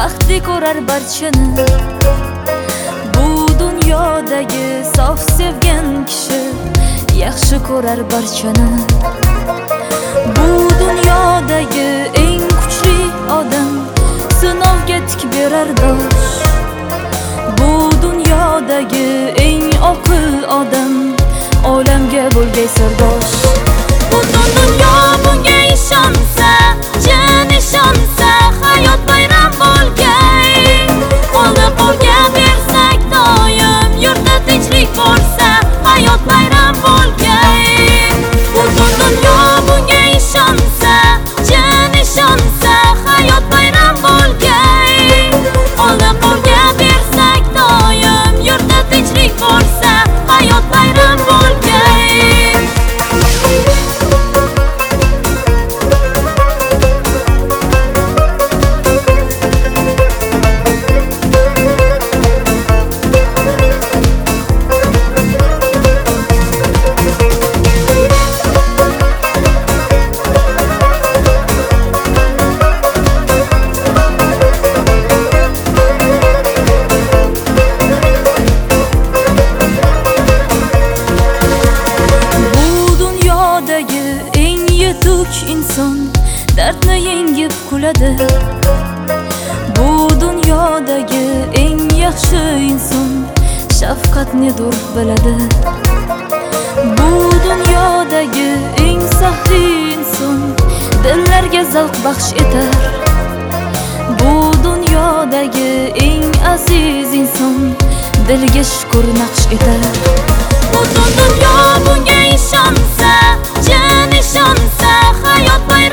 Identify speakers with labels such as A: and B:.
A: baxtli ko'rar barchani. Bu dunyodagi sof sevgan kishi yaxshi ko'rar barchani. Bu dunyodagi eng kuchli odam sinovga tik berar dosh. Bu dunyodagi eng oqil odam olamga bo'lgay sirdosh. Butun dunyo bunga ishonsa, jin ishonsa, hayot bayram bo'lgay. Qo'lni qo'lga bersak doim yurtda tinchlik bo'lsa, hayot bayram bo'lgay. Butun dunyo bunga ishonsa, jin ishonsa, hayot bayram bo'lgay. Qo'lni qo'lga bersak doim yurtda tinchlik bo'lsa, hayot bayram bo'lgay. Inson dardni yengib kuladi. Bu dunyodagi eng yaxshi inson shafqatnidir biladi. Bu dunyodagi eng saxiy inson dillarga zavq baxsh etar. Bu dunyodagi eng aziz inson dilga shukr naqsh etar. Butun dunyo bunga ishonsa, jin ishonsa, hayot